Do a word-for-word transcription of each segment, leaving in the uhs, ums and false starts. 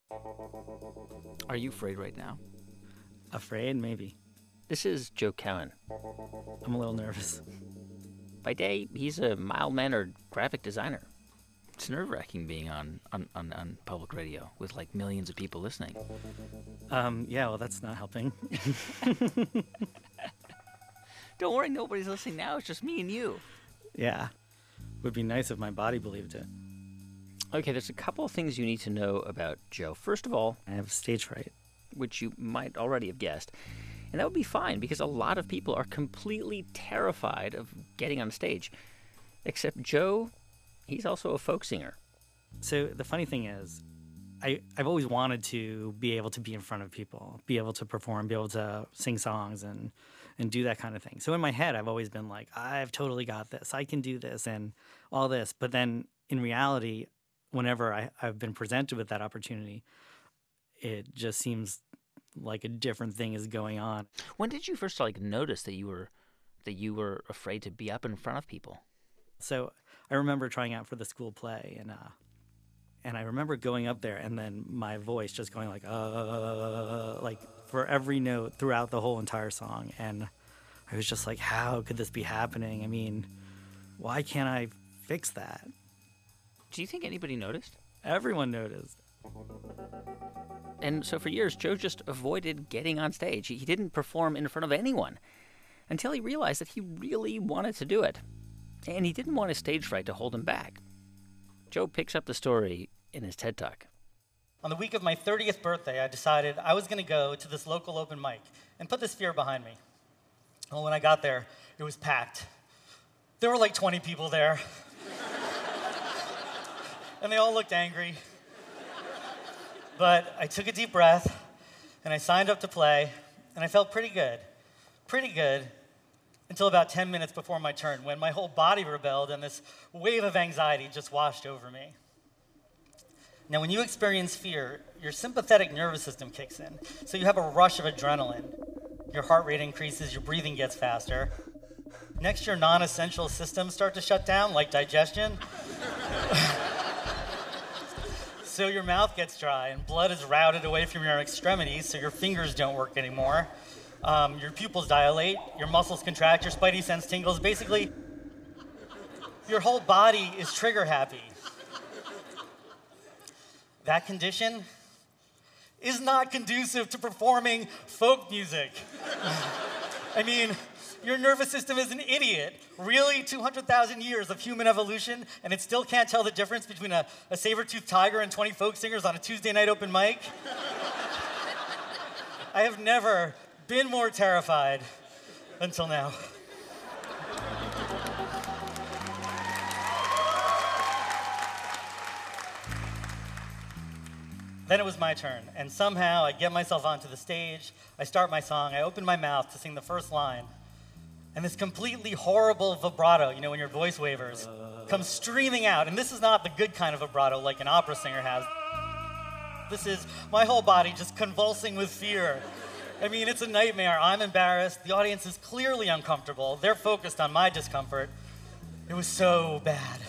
Are you afraid right now? Afraid, maybe. This is Joe Cowan. I'm a little nervous. By day, he's a mild-mannered graphic designer. It's nerve-wracking being on, on, on, on public radio with, like, millions of people listening. Um, yeah, well, that's not helping. Don't worry, nobody's listening now. It's just me and you. Yeah. Would be nice if my body believed it. Okay, there's a couple of things you need to know about Joe. First of all, I have stage fright. which you might already have guessed. And that would be fine, because a lot of people are completely terrified of getting on stage. Except Joe, he's also a folk singer. So the funny thing is, I, I've always wanted to be able to be in front of people, be able to perform, be able to sing songs and, and do that kind of thing. So in my head, I've always been like, I've totally got this. I can do this and all this. But then in reality, whenever I, I've been presented with that opportunity, it just seems like a different thing is going on. When did you first like notice that you were that you were afraid to be up in front of people? So I remember trying out for the school play, and uh, and I remember going up there, and then my voice just going like uh, like for every note throughout the whole entire song, and I was just like, how could this be happening? I mean, why can't I fix that? Do you think anybody noticed? Everyone noticed. And so for years, Joe just avoided getting on stage. He didn't perform in front of anyone until he realized that he really wanted to do it. And he didn't want his stage fright to hold him back. Joe picks up the story in his TED Talk. On the week of my thirtieth birthday, I decided I was going to go to this local open mic and put this fear behind me. Well, when I got there, it was packed. There were like twenty people there. And they all looked angry. But I took a deep breath, and I signed up to play, and I felt pretty good. Pretty good, until about ten minutes before my turn, when my whole body rebelled and this wave of anxiety just washed over me. Now, when you experience fear, your sympathetic nervous system kicks in, so you have a rush of adrenaline. Your heart rate increases, your breathing gets faster. Next, your non-essential systems start to shut down, like digestion. So your mouth gets dry, and blood is routed away from your extremities, so your fingers don't work anymore. Um, your pupils dilate, your muscles contract, your spidey sense tingles. Basically, your whole body is trigger happy. That condition is not conducive to performing folk music. I mean, your nervous system is an idiot. Really? two hundred thousand years of human evolution, and it still can't tell the difference between a, a saber-toothed tiger and twenty folk singers on a Tuesday night open mic? I have never been more terrified until now. Then it was my turn, and somehow I get myself onto the stage, I start my song, I open my mouth to sing the first line, and this completely horrible vibrato, you know, when your voice wavers, comes streaming out. And this is not the good kind of vibrato like an opera singer has. This is my whole body just convulsing with fear. I mean, it's a nightmare. I'm embarrassed. The audience is clearly uncomfortable. They're focused on my discomfort. It was so bad.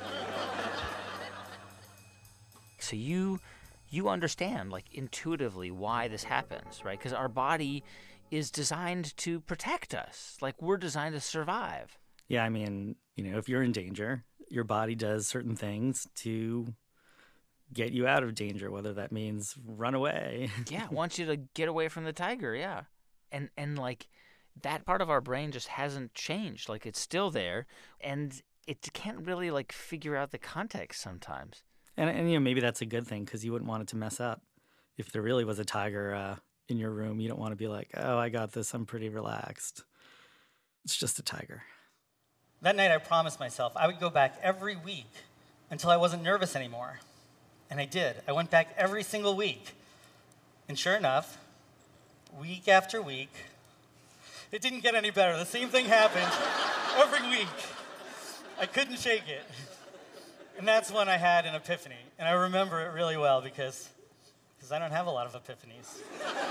So you you understand, like, intuitively why this happens, right? Because our body is designed to protect us. Like, we're designed to survive. Yeah, I mean, you know, if you're in danger, your body does certain things to get you out of danger, whether that means run away. Yeah, it wants you to get away from the tiger, yeah. And, and like, that part of our brain just hasn't changed. Like, it's still there, and it can't really, like, figure out the context sometimes. And, and you know, maybe that's a good thing, because you wouldn't want it to mess up. If there really was a tiger uh, in your room, you don't want to be like, oh, I got this, I'm pretty relaxed. It's just a tiger. That night I promised myself I would go back every week until I wasn't nervous anymore. And I did. I went back every single week. And sure enough, week after week, it didn't get any better. The same thing happened every week. I couldn't shake it. And that's when I had an epiphany. And I remember it really well because, because I don't have a lot of epiphanies.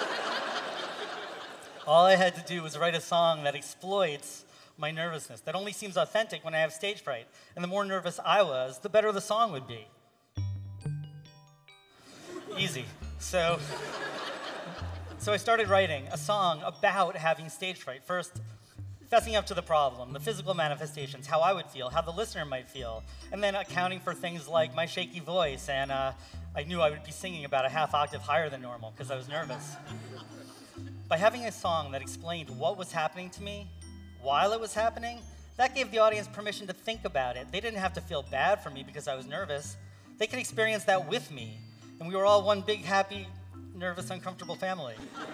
All I had to do was write a song that exploits my nervousness, that only seems authentic when I have stage fright. And the more nervous I was, the better the song would be. Easy. So, so I started writing a song about having stage fright. First, fessing up to the problem, the physical manifestations, how I would feel, how the listener might feel, and then accounting for things like my shaky voice, and uh, I knew I would be singing about a half octave higher than normal because I was nervous. By having a song that explained what was happening to me while it was happening, that gave the audience permission to think about it. They didn't have to feel bad for me because I was nervous. They could experience that with me, and we were all one big, happy, nervous, uncomfortable family.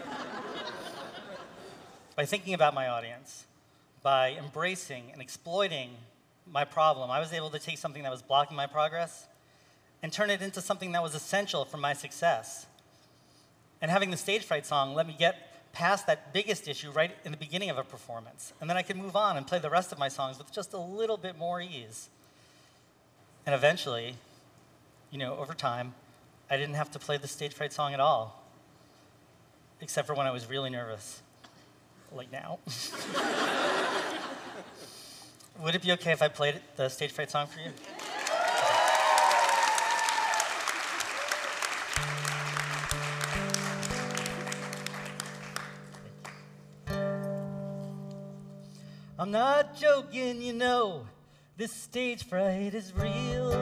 By thinking about my audience, by embracing and exploiting my problem, I was able to take something that was blocking my progress and turn it into something that was essential for my success. And having the stage fright song let me get past that biggest issue right in the beginning of a performance. And then I could move on and play the rest of my songs with just a little bit more ease. And eventually, you know, over time, I didn't have to play the stage fright song at all, except for when I was really nervous, like now. Would it be okay if I played the stage fright song for you? I'm not joking, you know, this stage fright is real.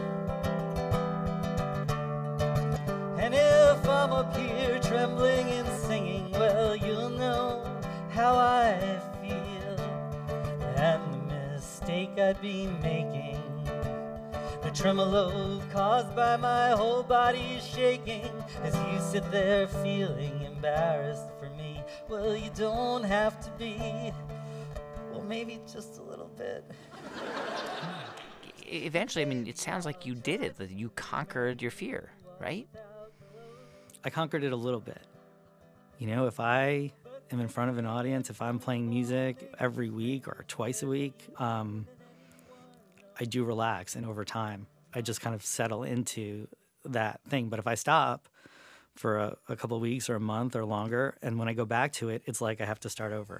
And if I'm up here trembling and singing, well, you'll know how I feel. And the mistake I'd be making, the tremolo caused by my whole body shaking, as you sit there feeling embarrassed for me. Well, you don't have to be. Well, maybe just a little bit. Eventually, I mean, it sounds like you did it, that you conquered your fear, right? I conquered it a little bit. You know, if I am in front of an audience, if I'm playing music every week or twice a week, um, I do relax, and over time, I just kind of settle into that thing. But if I stop for a, a couple of weeks or a month or longer, and when I go back to it, it's like I have to start over.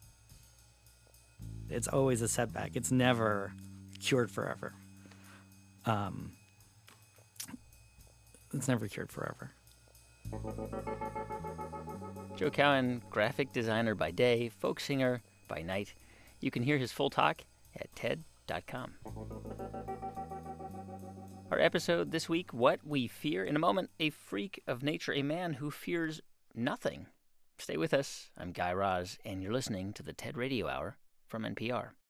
It's always a setback. It's never cured forever. Um, it's never cured forever. Joe Cowan, graphic designer by day, folk singer by night. You can hear his full talk at T E D dot com. Our episode this week, What We Fear. In a moment, a freak of nature, a man who fears nothing. Stay with us. I'm Guy Raz, and you're listening to the TED Radio Hour from N P R.